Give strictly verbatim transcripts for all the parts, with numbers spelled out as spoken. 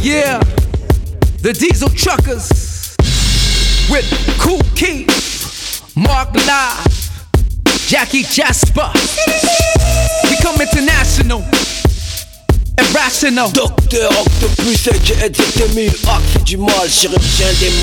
Yeah, the Diesel Truckers with Kool Keith, Mark Live, Jackie Jasper. We come international, irrational. Docteur Octopus, Edge et mille Arc fait du mal, chirurgien des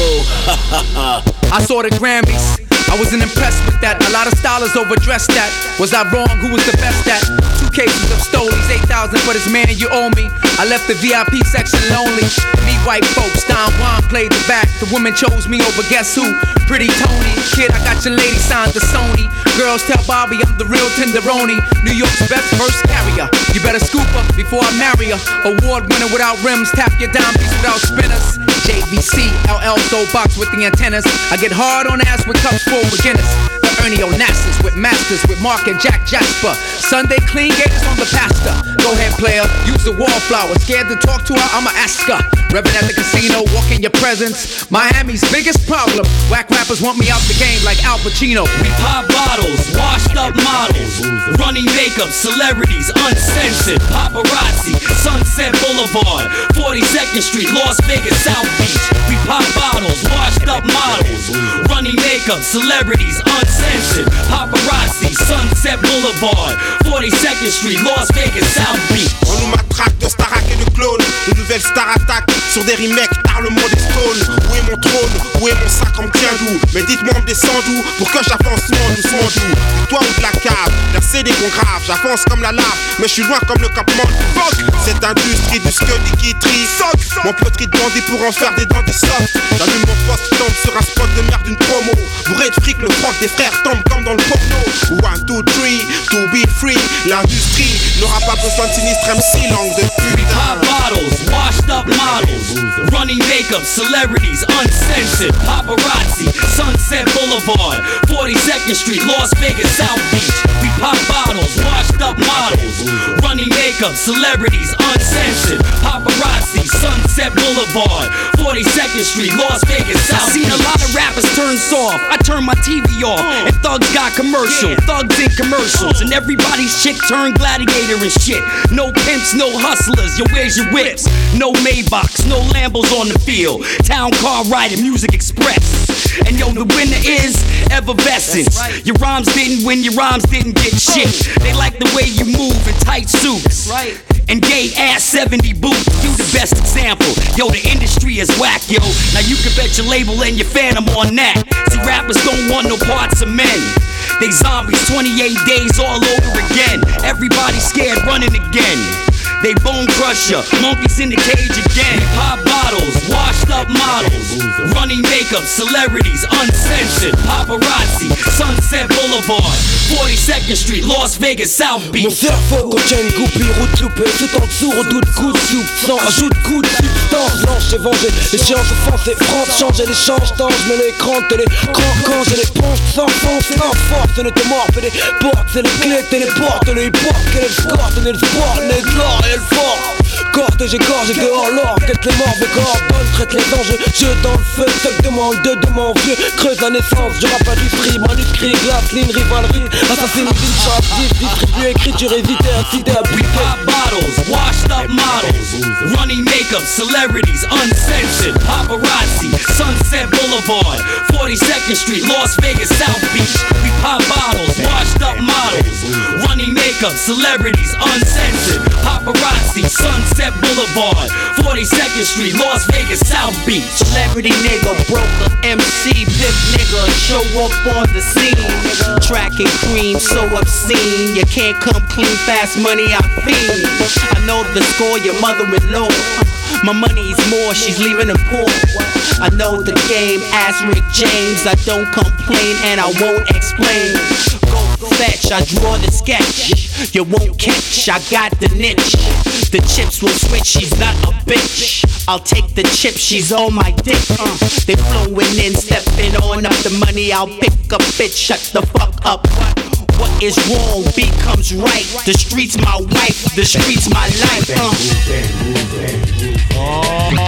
mots. I saw the Grammys, I wasn't impressed with that. A lot of stylers overdressed that. Was I wrong? Who was the best at? Two cases of stolies, eight thousand for this man you owe me. I left the V I P section lonely. Me white folks, Don Juan played the back. The woman chose me over guess who? Pretty Tony. Kid, I got your lady signed to Sony. Girls tell Bobby I'm the real tenderoni. New York's best verse carrier. You better scoop up before I marry her. Award winner without rims, tap your dime piece without spinners. J V C, L L Soul box with the antennas. I get hard on ass with cups full with Guinness. The Ernie Onassis with masters with Mark and Jack Jasper. Sunday clean gators on the pastor. Go ahead player, use the wallflower. Scared to talk to her, I'ma ask her. Reppin' at the casino, walk in your presence. Miami's biggest problem. Whack rappers want me out the game like Al Pacino. We pop bottles, washed up models, running makeup, celebrities, uncensored, paparazzi, Sunset Boulevard, forty-second Street, Las Vegas, South Beach. We pop bottles, washed up models, running makeup, celebrities, uncensored, paparazzi, Sunset Boulevard, forty-second Street, Las Vegas, South Beach. On nous matraque de Starac et de clones. De nouvelles stars attaquent sur des remakes par le monde des stones. Où est mon trône? Où est mon sac en tient d'où? Mais dites-moi on me descend d'où? Pour que j'avance doucement, doucement d'où? Du toit ou de la cave? D'un C D qu'on grave. J'avance comme la lave, mais je suis loin comme le campement du Vogue. Cette industrie du scud qui trie. Mon petit de bandit pour en faire des dents du soft. J'allume mon poste, tombe sur un spot de merde d'une promo. Bourré de fric, le proc des frères tombe comme dans le porno. One, two, three, to be free. L'industrie n'aura pas besoin de sinistre M C, langue de We putain. pop bottles, washed up models, running makeup, celebrities, uncensored, paparazzi, Sunset Boulevard, forty-second Street, Las Vegas, South Beach. We pop bottles, washed up models, running makeup, celebrities, uncensored, paparazzi, Sunset Boulevard, forty-second Street, Las Vegas, South Beach. Seen a lot of rappers turn soft. I turn my T V off, and thugs got commercial, thugs in commercials, and everybody's chick turned gladiator and shit. No pimps, no hustlers. Yo, where's your whips? No Maybachs, no Lambos on the field. Town car riding, Music Express. And yo, the winner is Effervescence. Your rhymes didn't win, your rhymes didn't get shit. They like the way you move in tight suits and gay ass seventy boots. You the best example. Yo, the industry is whack, yo. Now you can bet your label and your phantom on that. See, rappers don't want no parts of men. They zombies, twenty-eight days all over again. Everybody scared running again. They bone crusher, monkeys in the cage again. Pop bottles, washed up models, running makeup, celebrities, uncensored, paparazzi, Sunset Boulevard, forty-second Street, Las Vegas, South Mon Beach. cerveau contient une goupille, route loupée, tout en dessous, redoute, coup de substance, ajoute coup de substance, lance et venger, les sciences offensées, France, changer les changes, d'ange, mais l'écran, télé, grand, quand j'ai les ponches, sans fond, sans force, ne te mords, fais des portes, c'est les clés, téléporte, le hip-hop, quel est le score, tenez le sport, les l'or et le fort. Corte et j'égorge et dehors l'or, quête les morts, mais coordonne, traite les enjeux, jeu dans le feu, seul de moi, deux de mon vieux, creuse la naissance, je rappe pas du free, manuscrit, glace, ligne, rivalerie, assassine, ville, chaptif, distribue, écriture, éviter, inciter à We buter. pop bottles, washed up models, running makeup, celebrities, uncensored, paparazzi, Sunset Boulevard, forty-second Street, Las Vegas, South Beach. We pop bottles, washed up models, running makeup, celebrities, uncensored, paparazzi, Sunset Boulevard, forty-second Street, Las Vegas, South Beach. Celebrity nigga, broker, M C, pimp nigga, show up on the scene, nigga. Tracking cream, so obscene. You can't come clean, fast money, I fiend. I know the score, your mother-in-law. My money's more, she's leaving them poor. I know the game, ask Rick James. I don't complain and I won't explain. Go fetch, I draw the sketch. You won't catch, I got the niche. The chips will switch, she's not a bitch. I'll take the chip, she's on my dick. uh, They flowing in, stepping on up the money. I'll pick a bitch, shut the fuck up. What is wrong becomes right. The streets my wife, the streets my life. uh.